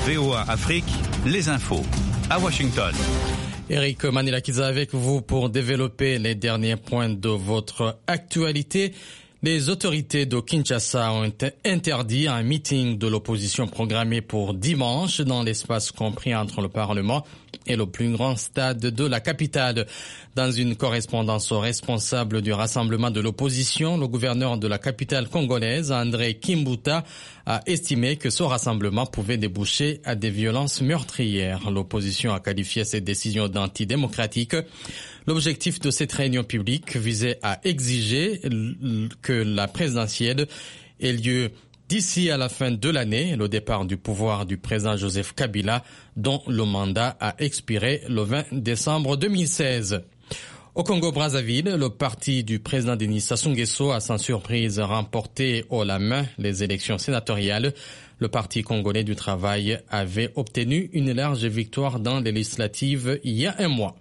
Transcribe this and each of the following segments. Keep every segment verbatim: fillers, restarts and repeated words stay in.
V O A Afrique, les infos. À Washington. Eric Manilakiza avec vous pour développer les derniers points de votre actualité. Les autorités de Kinshasa ont interdit un meeting de l'opposition programmé pour dimanche dans l'espace compris entre le Parlement et le plus grand stade de la capitale. Dans une correspondance au responsable du rassemblement de l'opposition, le gouverneur de la capitale congolaise, André Kimbuta, a estimé que ce rassemblement pouvait déboucher à des violences meurtrières. L'opposition a qualifié cette décision d'antidémocratique. L'objectif de cette réunion publique visait à exiger que la présidentielle ait lieu d'ici à la fin de l'année, le départ du pouvoir du président Joseph Kabila, dont le mandat a expiré le vingt décembre deux mille seize. Au Congo-Brazzaville, le parti du président Denis Sassou Nguesso a sans surprise remporté haut la main les élections sénatoriales. Le Parti congolais du travail avait obtenu une large victoire dans les législatives il y a un mois.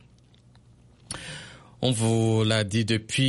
On vous l'a dit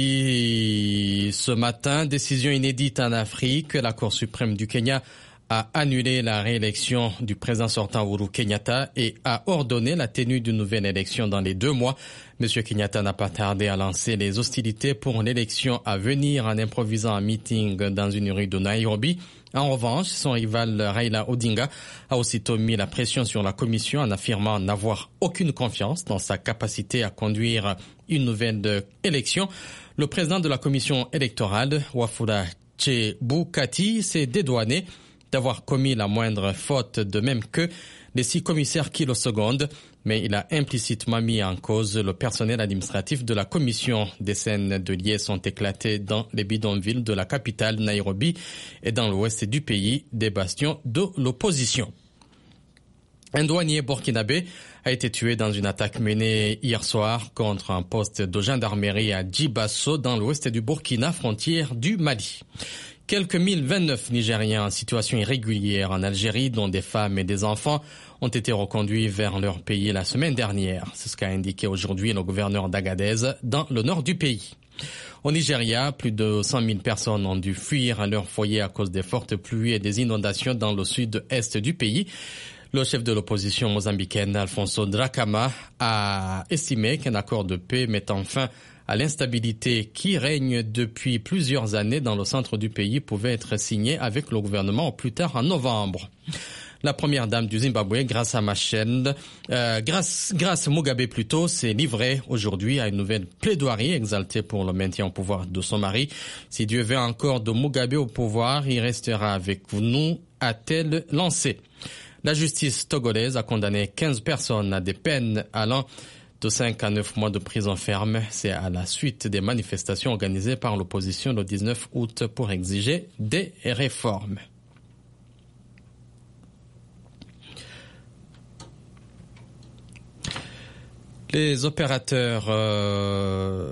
depuis ce matin, décision inédite en Afrique. La Cour suprême du Kenya a annulé la réélection du président sortant Uhuru Kenyatta et a ordonné la tenue d'une nouvelle élection dans les deux mois. Monsieur Kenyatta n'a pas tardé à lancer les hostilités pour l'élection à venir en improvisant un meeting dans une rue de Nairobi. En revanche, son rival Raila Odinga a aussitôt mis la pression sur la commission en affirmant n'avoir aucune confiance dans sa capacité à conduire une nouvelle élection. Le président de la commission électorale, Wafula Chebukati, s'est dédouané d'avoir commis la moindre faute, de même que les six commissaires kilosecondes, mais il a implicitement mis en cause le personnel administratif de la commission. Des scènes de liesse sont éclatées dans les bidonvilles de la capitale Nairobi et dans l'ouest du pays, des bastions de l'opposition. Un douanier burkinabé a été tué dans une attaque menée hier soir contre un poste de gendarmerie à Djibasso dans l'ouest du Burkina, frontière du Mali. Quelques mille vingt-neuf Nigériens en situation irrégulière en Algérie, dont des femmes et des enfants, ont été reconduits vers leur pays la semaine dernière. C'est ce qu'a indiqué aujourd'hui le gouverneur d'Agadez dans le nord du pays. Au Nigeria, plus de cent mille personnes ont dû fuir leur foyer à cause des fortes pluies et des inondations dans le sud-est du pays. Le chef de l'opposition mozambicaine, Alfonso Drakama, a estimé qu'un accord de paix mettant fin à l'instabilité qui règne depuis plusieurs années dans le centre du pays pouvait être signé avec le gouvernement au plus tard en novembre. La première dame du Zimbabwe, grâce à ma chaîne, euh, grâce, grâce Mugabe plutôt, s'est livrée aujourd'hui à une nouvelle plaidoirie exaltée pour le maintien au pouvoir de son mari. Si Dieu veut encore de Mugabe au pouvoir, il restera avec nous, a-t-elle lancé. La justice togolaise a condamné quinze personnes à des peines allant de cinq à neuf mois de prison ferme. C'est à la suite des manifestations organisées par l'opposition le dix-neuf août pour exiger des réformes. Les opérateurs euh,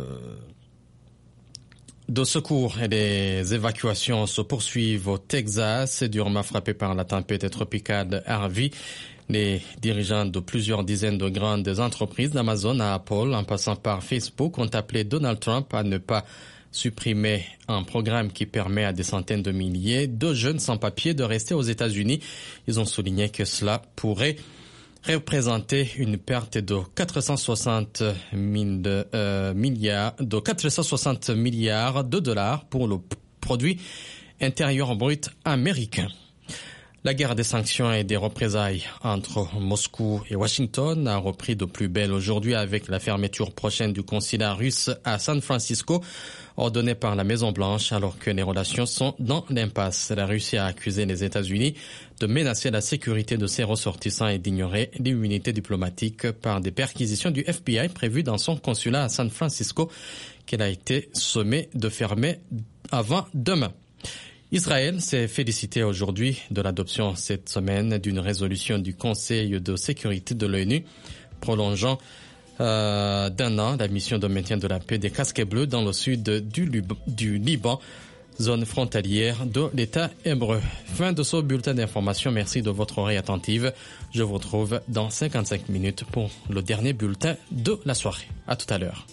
de secours et les évacuations se poursuivent au Texas, durement frappé par la tempête tropicale Harvey. Les dirigeants de plusieurs dizaines de grandes entreprises d'Amazon à Apple, en passant par Facebook, ont appelé Donald Trump à ne pas supprimer un programme qui permet à des centaines de milliers de jeunes sans-papiers de rester aux États-Unis. Ils ont souligné que cela pourrait représenter une perte de quatre cent soixante mille, euh, milliards, de quatre cent soixante milliards de dollars pour le produit intérieur brut américain. La guerre des sanctions et des représailles entre Moscou et Washington a repris de plus belle aujourd'hui avec la fermeture prochaine du consulat russe à San Francisco, ordonnée par la Maison-Blanche alors que les relations sont dans l'impasse. La Russie a accusé les États-Unis de menacer la sécurité de ses ressortissants et d'ignorer l'immunité diplomatique par des perquisitions du F B I prévues dans son consulat à San Francisco qu'elle a été sommée de fermer avant demain. Israël s'est félicité aujourd'hui de l'adoption cette semaine d'une résolution du Conseil de sécurité de l'ONU prolongeant euh, d'un an la mission de maintien de la paix des casques bleus dans le sud du, Lib- du Liban, zone frontalière de l'État hébreu. Fin de ce bulletin d'information. Merci de votre oreille attentive. Je vous retrouve dans cinquante-cinq minutes pour le dernier bulletin de la soirée. À tout à l'heure.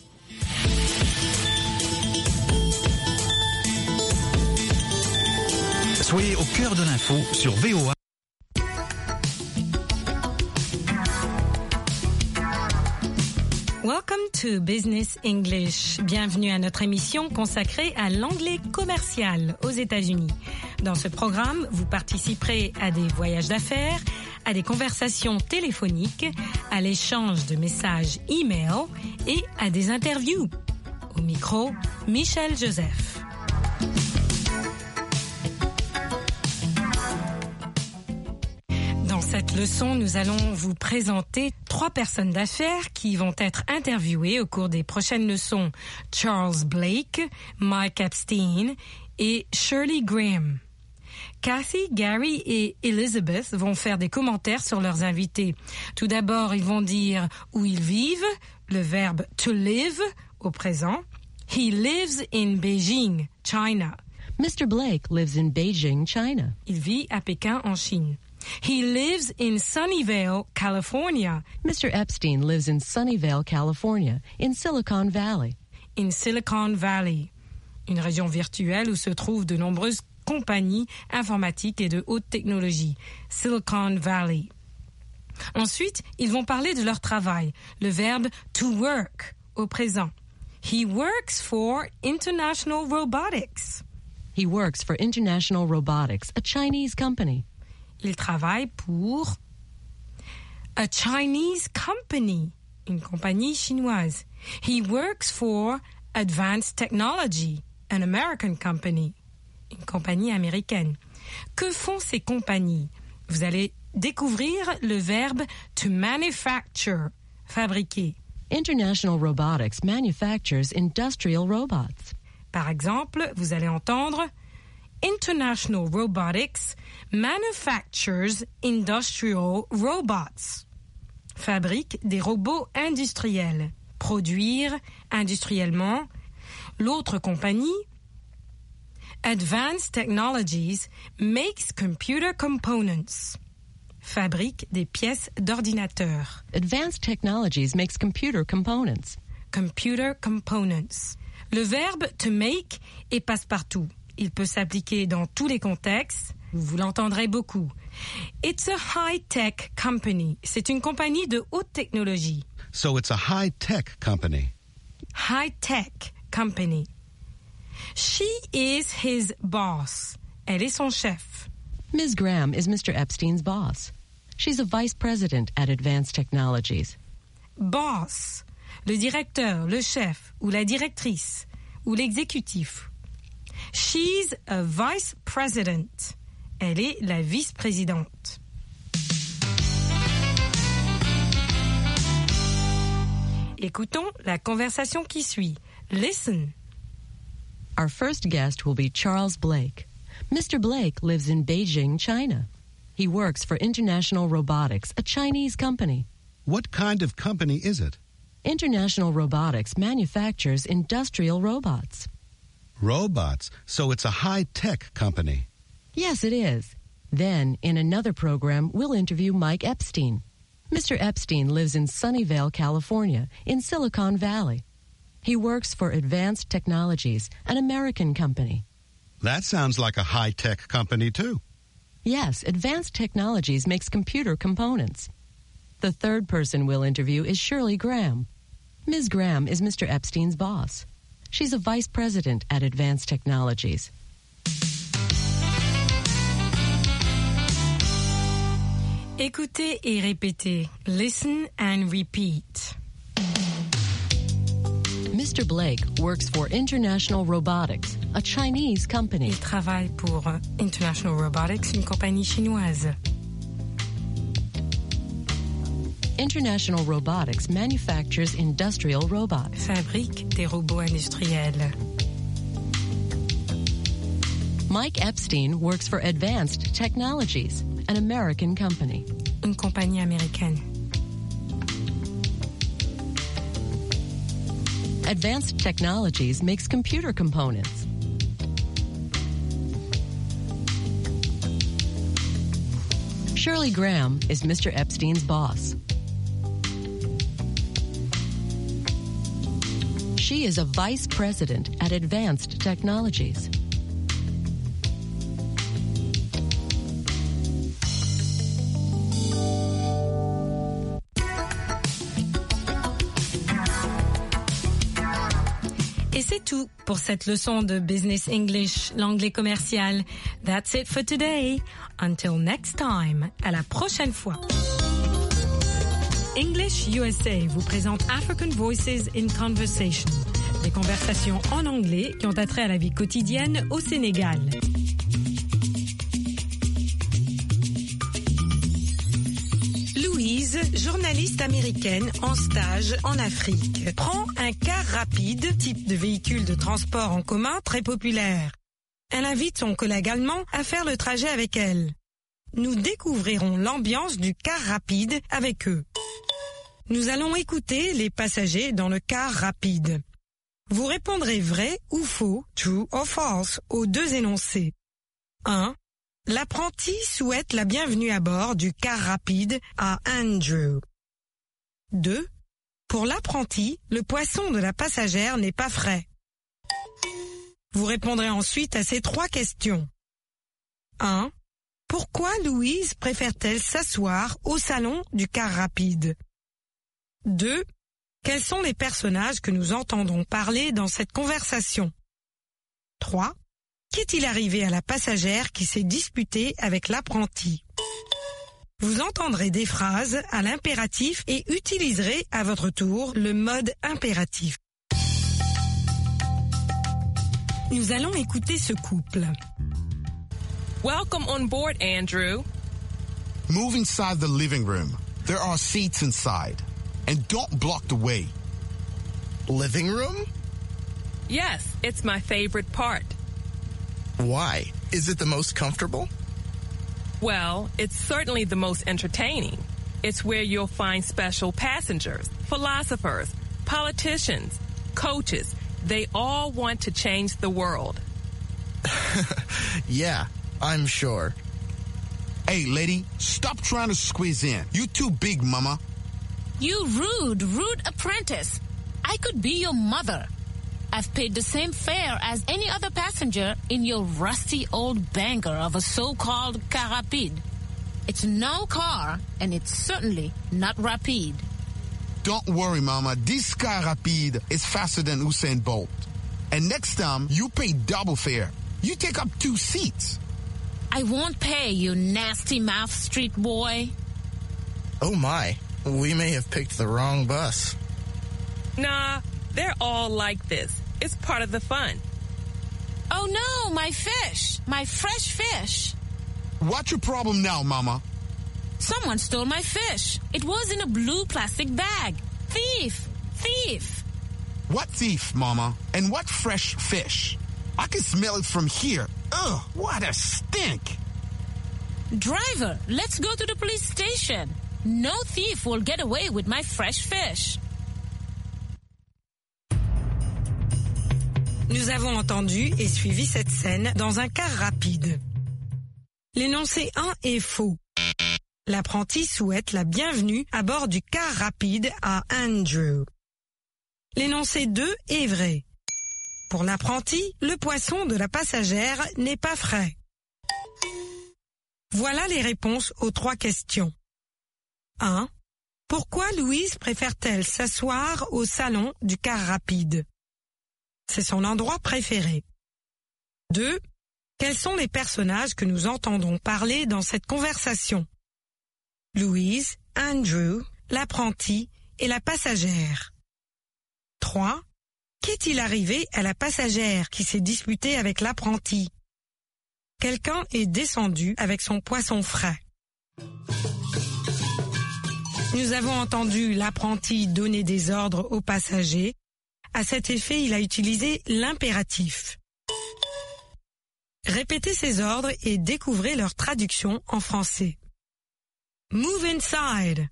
Soyez au cœur de l'info sur V O A. Welcome to Business English. Bienvenue à notre émission consacrée à l'anglais commercial aux États-Unis. Dans ce programme, vous participerez à des voyages d'affaires, à des conversations téléphoniques, à l'échange de messages e-mail et à des interviews. Au micro, Michel Joseph. Dans cette leçon, nous allons vous présenter trois personnes d'affaires qui vont être interviewées au cours des prochaines leçons. Charles Blake, Mike Epstein et Shirley Graham. Kathy, Gary et Elizabeth vont faire des commentaires sur leurs invités. Tout d'abord, ils vont dire où ils vivent, le verbe to live au présent. He lives in Beijing, China. Mister Blake lives in Beijing, China. Il vit à Pékin, en Chine. He lives in Sunnyvale, California. Mister Epstein lives in Sunnyvale, California, in Silicon Valley. In Silicon Valley, une région virtuelle où se trouvent de nombreuses compagnies informatiques et de haute technologie. Silicon Valley. Ensuite, ils vont parler de leur travail, le verbe to work au présent. He works for International Robotics. He works for International Robotics, a Chinese company. Il travaille pour a Chinese company, une compagnie chinoise. He works for Advanced Technology, an American company, une compagnie américaine. Que font ces compagnies? Vous allez découvrir le verbe to manufacture, fabriquer. International Robotics manufactures industrial robots. Par exemple, vous allez entendre International Robotics manufactures industrial robots. Fabrique des robots industriels. Produire industriellement. L'autre compagnie, Advanced Technologies makes computer components. Fabrique des pièces d'ordinateur. Advanced Technologies makes computer components. Computer components. Le verbe to make est passe-partout. Il peut s'appliquer dans tous les contextes. Vous l'entendrez beaucoup. It's a high-tech company. C'est une compagnie de haute technologie. So it's a high-tech company. High-tech company. She is his boss. Elle est son chef. Miz Graham is Mister Epstein's boss. She's a vice president at Advanced Technologies. Boss, le directeur, le chef, ou la directrice, ou l'exécutif. She's a vice president. Elle est la vice-présidente. Écoutons la conversation qui suit. Listen. Our first guest will be Charles Blake. Mister Blake lives in Beijing, China. He works for International Robotics, a Chinese company. What kind of company is it? International Robotics manufactures industrial robots. Robots. So it's a high-tech company. Yes, it is. Then, in another program, we'll interview Mike Epstein. Mister Epstein lives in Sunnyvale, California, in Silicon Valley. He works for Advanced Technologies, an American company. That sounds like a high-tech company, too. Yes, Advanced Technologies makes computer components. The third person we'll interview is Shirley Graham. Miz Graham is Mister Epstein's boss. She's a vice president at Advanced Technologies. Écoutez et répétez. Listen and repeat. Mister Blake works for International Robotics, a Chinese company. Il travaille pour International Robotics, une compagnie chinoise. International Robotics manufactures industrial robots. Fabrique des robots industriels. Mike Epstein works for Advanced Technologies, an American company. Une compagnie américaine. Advanced Technologies makes computer components. Shirley Graham is Mister Epstein's boss. She is a vice president at Advanced Technologies. Et c'est tout pour cette leçon de Business English, l'anglais commercial. That's it for today. Until next time. À la prochaine fois. English U S A vous présente African Voices in Conversation. Des conversations en anglais qui ont attrait à la vie quotidienne au Sénégal. Louise, journaliste américaine en stage en Afrique, prend un car rapide, type de véhicule de transport en commun très populaire. Elle invite son collègue allemand à faire le trajet avec elle. Nous découvrirons l'ambiance du car rapide avec eux. Nous allons écouter les passagers dans le car rapide. Vous répondrez vrai ou faux, true or false, aux deux énoncés. un. L'apprenti souhaite la bienvenue à bord du car rapide à Andrew. deux. Pour l'apprenti, le poisson de la passagère n'est pas frais. Vous répondrez ensuite à ces trois questions. un. Pourquoi Louise préfère-t-elle s'asseoir au salon du car rapide? deux. Quels sont les personnages que nous entendons parler dans cette conversation? trois. Qu'est-il arrivé à la passagère qui s'est disputée avec l'apprenti? Vous entendrez des phrases à l'impératif et utiliserez à votre tour le mode impératif. Nous allons écouter ce couple. Welcome on board, Andrew. Move inside the living room. There are seats inside. And don't block the way. Living room? Yes, it's my favorite part. Why? Is it the most comfortable? Well, it's certainly the most entertaining. It's where you'll find special passengers, philosophers, politicians, coaches. They all want to change the world. Yeah, I'm sure. Hey, lady, stop trying to squeeze in. You too big, mama. You rude, rude apprentice. I could be your mother. I've paid the same fare as any other passenger in your rusty old banger of a so-called car rapide. It's no car, and it's certainly not rapide. Don't worry, mama. This car rapide is faster than Usain Bolt. And next time, you pay double fare. You take up two seats. I won't pay, you nasty mouth street boy. Oh my, we may have picked the wrong bus. Nah, they're all like this. It's part of the fun. Oh no, my fish, my fresh fish. What's your problem now, mama? Someone stole my fish. It was in a blue plastic bag. Thief, thief. What thief, mama? And what fresh fish? I can smell it from here. Ugh, what a stink. Driver, let's go to the police station. No thief will get away with my fresh fish. Nous avons entendu et suivi cette scène dans un car rapide. L'énoncé un est faux. L'apprenti souhaite la bienvenue à bord du car rapide à Andrew. L'énoncé deux est vrai. Pour l'apprenti, le poisson de la passagère n'est pas frais. Voilà les réponses aux trois questions. un. Pourquoi Louise préfère-t-elle s'asseoir au salon du car rapide? C'est son endroit préféré. deux. Quels sont les personnages que nous entendons parler dans cette conversation? Louise, Andrew, l'apprenti et la passagère. trois. Qu'est-il arrivé à la passagère qui s'est disputée avec l'apprenti? Quelqu'un est descendu avec son poisson frais. Nous avons entendu l'apprenti donner des ordres aux passagers. À cet effet, il a utilisé l'impératif. Répétez ces ordres et découvrez leur traduction en français. Move inside.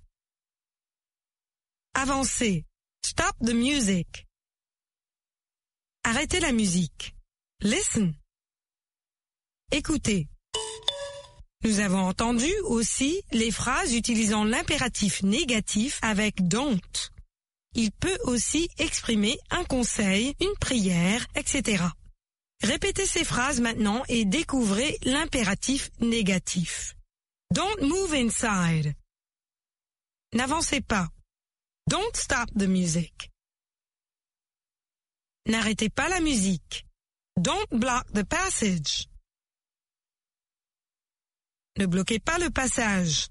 Avancez. Stop the music. Arrêtez la musique. Listen. Écoutez. Nous avons entendu aussi les phrases utilisant l'impératif négatif avec don't. Il peut aussi exprimer un conseil, une prière, et cetera. Répétez ces phrases maintenant et découvrez l'impératif négatif. Don't move inside. N'avancez pas. Don't stop the music. N'arrêtez pas la musique. Don't block the passage. Ne bloquez pas le passage.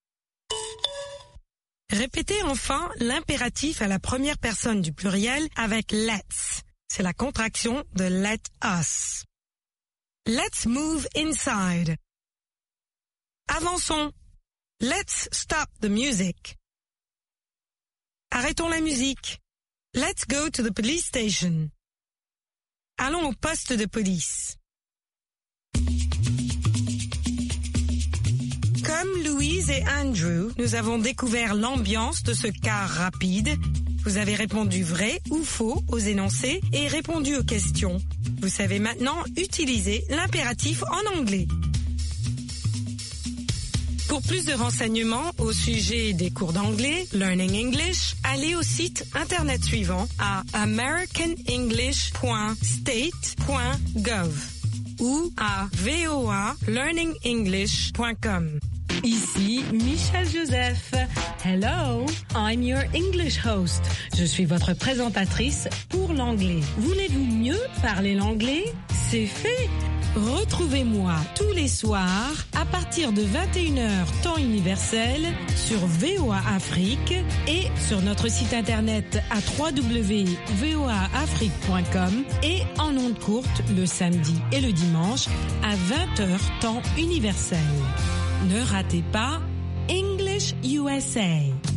Répétez enfin l'impératif à la première personne du pluriel avec let's. C'est la contraction de let us. Let's move inside. Avançons. Let's stop the music. Arrêtons la musique. Let's go to the police station. Allons au poste de police. Comme Louise et Andrew, nous avons découvert l'ambiance de ce car rapide. Vous avez répondu vrai ou faux aux énoncés et répondu aux questions. Vous savez maintenant utiliser l'impératif en anglais. Pour plus de renseignements au sujet des cours d'anglais, Learning English, allez au site internet suivant à american english point state point gov ou à v o a learning english point com. Ici Michel Joseph. Hello, I'm your English host. Je suis votre présentatrice pour l'anglais. Voulez-vous mieux parler l'anglais? C'est fait. Retrouvez-moi tous les soirs à partir de vingt et une heures temps universel sur V O A Afrique et sur notre site internet à w w w point v o a afrique point com et en ondes courtes le samedi et le dimanche à vingt heures temps universel. Ne ratez pas English U S A.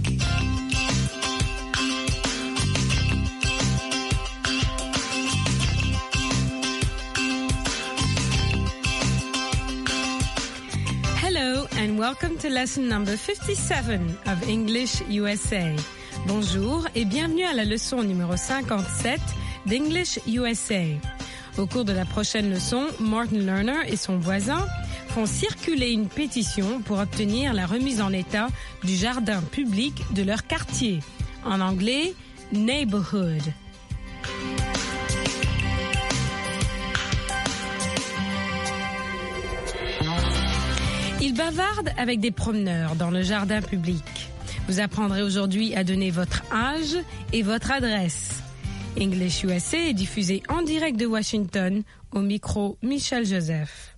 Hello and welcome to lesson number fifty-seven of English U S A. Bonjour et bienvenue à la leçon numéro cinquante-sept d'English U S A. Au cours de la prochaine leçon, Martin Lerner et son voisin font circuler une pétition pour obtenir la remise en état du jardin public de leur quartier. En anglais, neighborhood. Ils bavardent avec des promeneurs dans le jardin public. Vous apprendrez aujourd'hui à donner votre âge et votre adresse. English U S A est diffusé en direct de Washington, au micro Michel Joseph.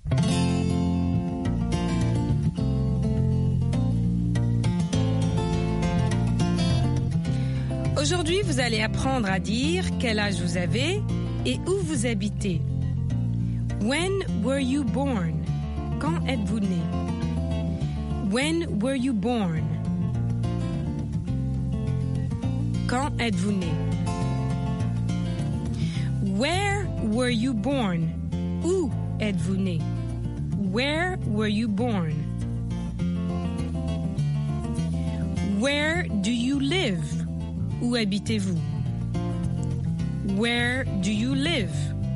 Aujourd'hui, vous allez apprendre à dire quel âge vous avez et où vous habitez. When were you born? Quand êtes-vous né? When were you born? Quand êtes-vous né? Where were you born? Où êtes-vous né? Where were you born? Where do you live? Où habitez-vous? Where do you live?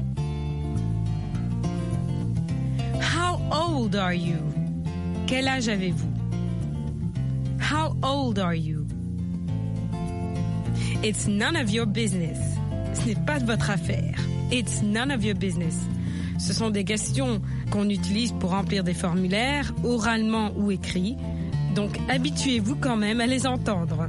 How old are you? Quel âge avez-vous? How old are you? It's none of your business. Ce n'est pas de votre affaire. It's none of your business. Ce sont des questions qu'on utilise pour remplir des formulaires, oralement ou écrits. Donc, habituez-vous quand même à les entendre.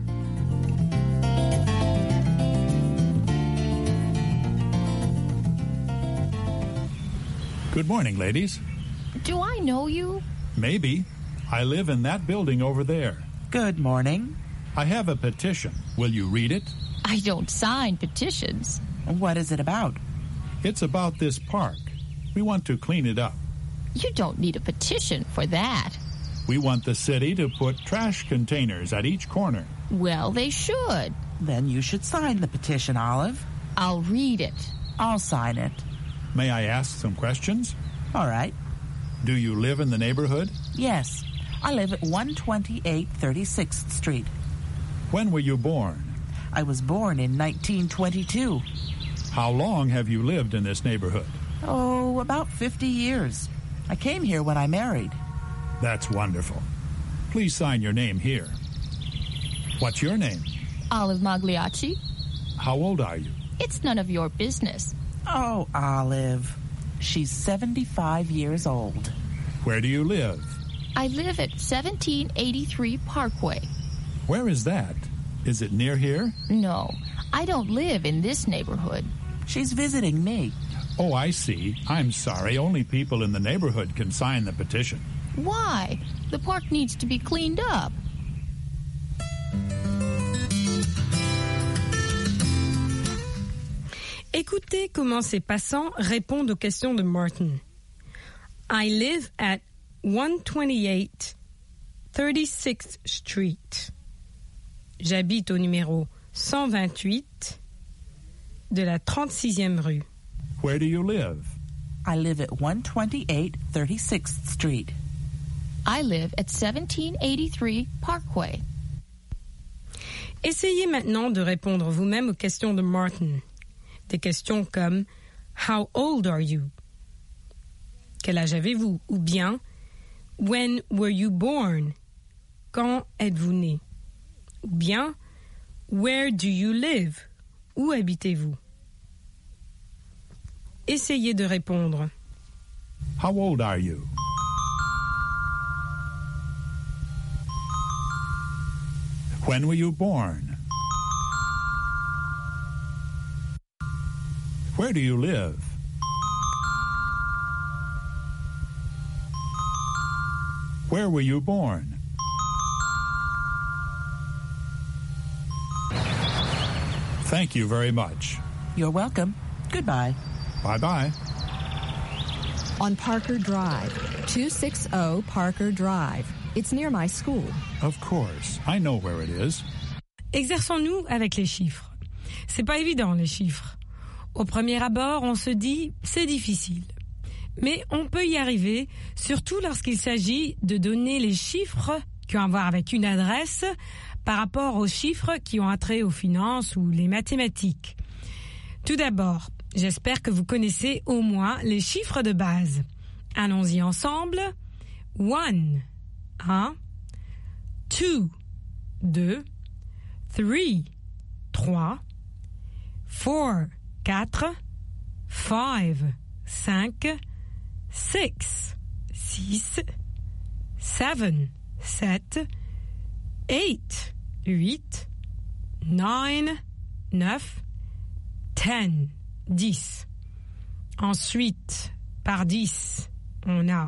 Good morning, ladies. Do I know you? Maybe. I live in that building over there. Good morning. I have a petition. Will you read it? I don't sign petitions. What is it about? It's about this park. We want to clean it up. You don't need a petition for that. We want the city to put trash containers at each corner. Well, they should. Then you should sign the petition, Olive. I'll read it. I'll sign it. May I ask some questions? All right. Do you live in the neighborhood? Yes. I live at one twenty-eight thirty-sixth Street. When were you born? I was born in nineteen twenty-two. How long have you lived in this neighborhood? Oh, about fifty years. I came here when I married. That's wonderful. Please sign your name here. What's your name? Olive Magliacci. How old are you? It's none of your business. Oh, Olive. She's seventy-five years old. Where do you live? I live at seventeen eighty-three Parkway. Where is that? Is it near here? No, I don't live in this neighborhood. She's visiting me. Oh, I see. I'm sorry. Only people in the neighborhood can sign the petition. Why? The park needs to be cleaned up. Écoutez comment ces passants répondent aux questions de Martin. I live at one twenty-eight thirty-sixth Street. J'habite au numéro cent vingt-huit de la trente-sixième rue. Where do you live? I live at one twenty-eight thirty-sixth Street. I live at seventeen eighty-three Parkway. Essayez maintenant de répondre vous-même aux questions de Martin. Des questions comme « How old are you ?» Quel âge avez-vous? Ou bien « When were you born ?» Quand êtes-vous né? Ou bien « Where do you live ?» Où habitez-vous? Essayez de répondre. How old are you? When were you born? Where do you live? Where were you born? Thank you very much. You're welcome. Goodbye. Bye-bye. On Parker Drive, two sixty Parker Drive. It's near my school. Of course. I know where it is. Exerçons-nous avec les chiffres. C'est pas évident, les chiffres. Au premier abord, on se dit « c'est difficile ». Mais on peut y arriver, surtout lorsqu'il s'agit de donner les chiffres qui ont à voir avec une adresse par rapport aux chiffres qui ont attrait aux finances ou les mathématiques. Tout d'abord, j'espère que vous connaissez au moins les chiffres de base. Allons-y ensemble. One, un. Two, deux. Three, trois. Four, quatre. Five, cinq. Six, six. Seven, sept. Eight, huit. Nine, neuf. Ten, dix. Ensuite, par dix, on a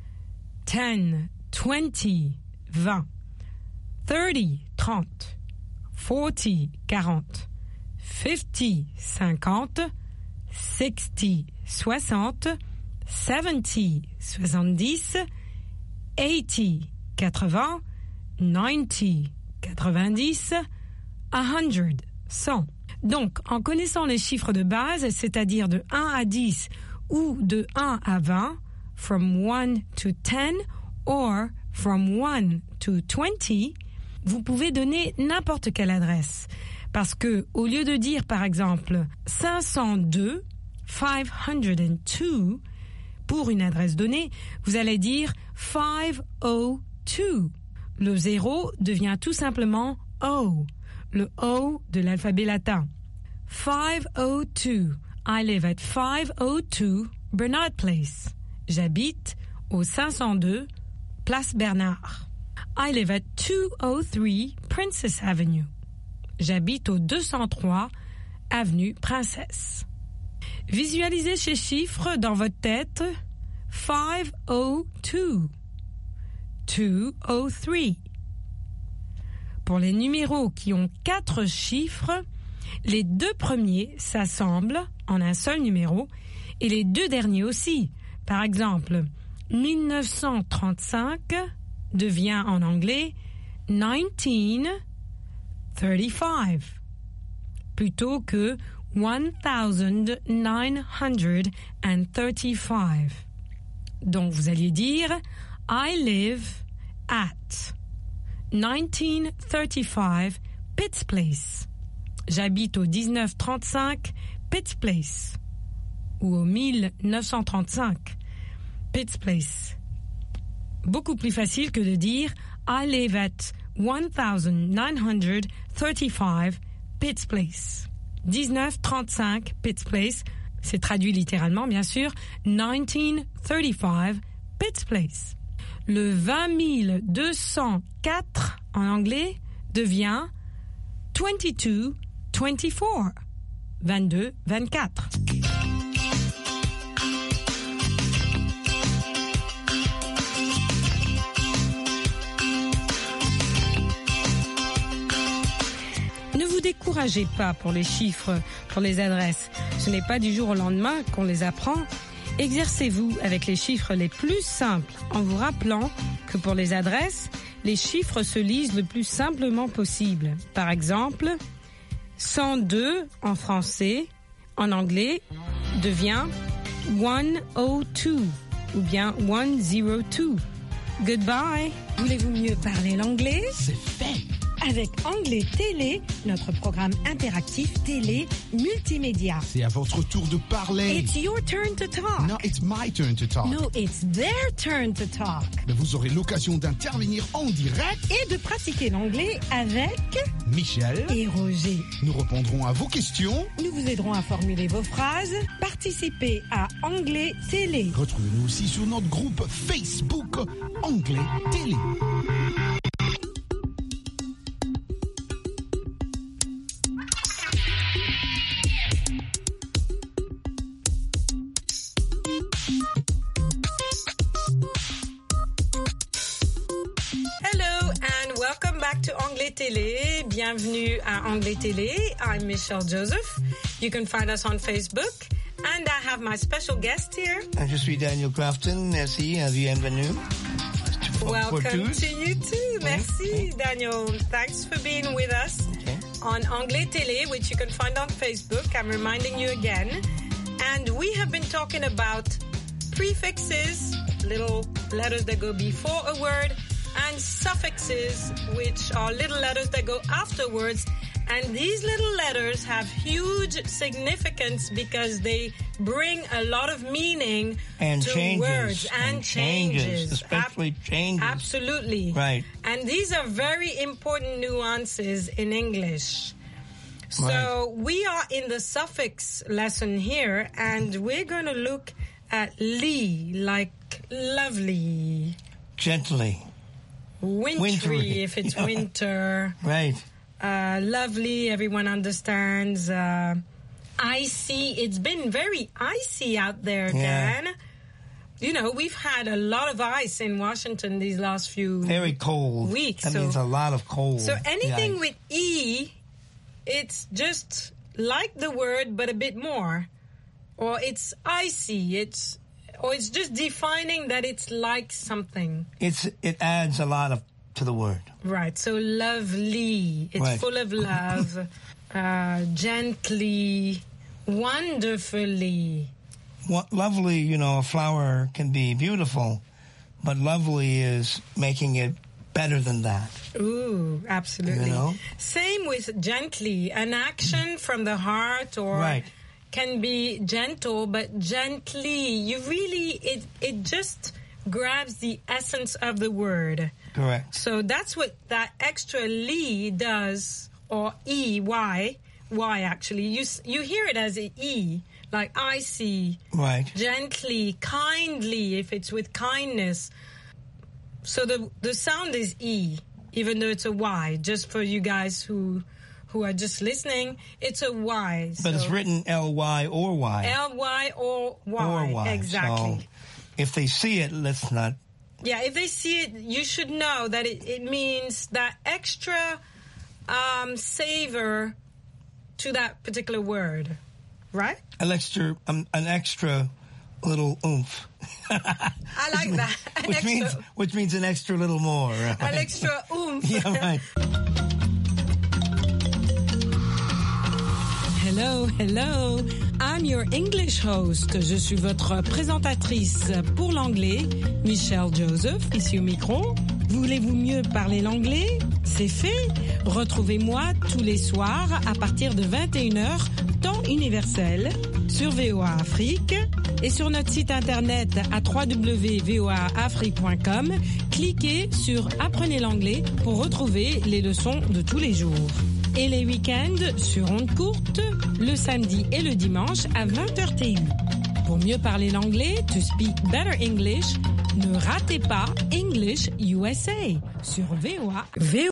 ten, twenty, vingt. Thirty, trente. Forty, quarante. Fifty, cinquante. Sixty, soixante. Seventy, soixante-dix. Eighty, quatre-vingts. Ninety, quatre-vingt-dix. A hundred, cent. Donc, en connaissant les chiffres de base, c'est-à-dire de un à dix ou de un à vingt, from one to ten or from one to twenty, vous pouvez donner n'importe quelle adresse. Parce que, au lieu de dire, par exemple, cinq cent deux, five hundred two, pour une adresse donnée, vous allez dire five oh two. Le zéro devient tout simplement O, le O de l'alphabet latin. five oh two. I live at five oh two Bernard Place. J'habite au cinq cent deux Place Bernard. I live at two oh three Princess Avenue. J'habite au deux cent trois Avenue Princesse. Visualisez ces chiffres dans votre tête. five oh two. two oh three. Pour les numéros qui ont quatre chiffres, les deux premiers s'assemblent en un seul numéro et les deux derniers aussi. Par exemple, mille neuf cent trente-cinq devient en anglais nineteen thirty-five plutôt que one thousand nine hundred thirty-five. Donc vous alliez dire I live at nineteen thirty-five Pitts Place. J'habite au dix-neuf trente-cinq Pitts Place ou au mille neuf cent trente-cinq Pitts Place. Beaucoup plus facile que de dire I live at one thousand nine hundred thirty-five Pitts Place. dix-neuf trente-cinq Pitts Place, c'est traduit littéralement bien sûr, nineteen thirty-five Pitts Place. Le vingt mille deux cent quatre en anglais devient twenty-two twenty-four. vingt-deux vingt-quatre. Ne vous découragez pas pour les chiffres, pour les adresses. Ce n'est pas du jour au lendemain qu'on les apprend. Exercez-vous avec les chiffres les plus simples en vous rappelant que pour les adresses, les chiffres se lisent le plus simplement possible. Par exemple, cent deux en français, en anglais, devient one oh two ou bien one oh two. Goodbye. Voulez-vous mieux parler l'anglais? C'est fait. Avec Anglais Télé, notre programme interactif télé multimédia. C'est à votre tour de parler. It's your turn to talk. No, it's my turn to talk. No, it's their turn to talk. Mais vous aurez l'occasion d'intervenir en direct et de pratiquer l'anglais avec Michel et Roger. Nous répondrons à vos questions. Nous vous aiderons à formuler vos phrases. Participez à Anglais Télé. Retrouvez-nous aussi sur notre groupe Facebook Anglais Télé. To Anglais Télé. Bienvenue à Anglais Télé. I'm Michelle Joseph. You can find us on Facebook. And I have my special guest here. Je suis Daniel Crafton. Merci. Bienvenue. Welcome to you too. Merci, okay. Daniel. Thanks for being with us okay. on Anglais Télé, which you can find on Facebook. I'm reminding you again. And we have been talking about prefixes, little letters that go before a word, and suffixes, which are little letters that go afterwards. And these little letters have huge significance because they bring a lot of meaning and to changes, words and, and changes. changes. Especially Ab- changes. Absolutely. Right. And these are very important nuances in English. So right. we are in the suffix lesson here, and we're going to look at li, like lovely. Gently. Wintry, Wintry. if it's winter. Right. Uh, lovely, everyone understands. Uh, icy, it's been very icy out there, yeah. Dan. You know, we've had a lot of ice in Washington these last few very cold weeks. That so, means a lot of cold. So anything yeah. with E, it's just like the word, but a bit more. Or it's icy, it's... Or it's just defining that it's like something. It's It adds a lot of to the word. Right. So lovely. It's right. full of love. uh, gently. Wonderfully. What, lovely, you know, a flower can be beautiful, but lovely is making it better than that. Ooh, absolutely. You know? Same with gently. An action from the heart or... Right. Can be gentle, but gently. You really, it it just grabs the essence of the word. Correct. So that's what that extra li does, or e, y, y actually. You you hear it as an e, like I see. Right. Gently, kindly, if it's with kindness. So the the sound is e, even though it's a y, just for you guys who... who are just listening, it's a Y. But so it's written L Y or Y. L Y or Y. Or Y. Exactly. So if they see it, let's not... Yeah, if they see it, you should know that it, it means that extra um, savor to that particular word, right? An extra, um, an extra little oomph. I like that. An which extra, means, which means an extra little more. Right? An extra oomph. Yeah, right. Hello, hello. I'm your English host. Je suis votre présentatrice pour l'anglais, Michelle Joseph, ici au micro. Voulez-vous mieux parler l'anglais? C'est fait. Retrouvez-moi tous les soirs à partir de vingt et une heures, temps universel, sur V O A Afrique et sur notre site internet à w w w point v o a afrique point com. Cliquez sur Apprenez l'anglais pour retrouver les leçons de tous les jours. Et les week-ends sur ondes courtes, le samedi et le dimanche à vingt heures T U. Pour mieux parler l'anglais, to speak better English, ne ratez pas English U S A sur V O A.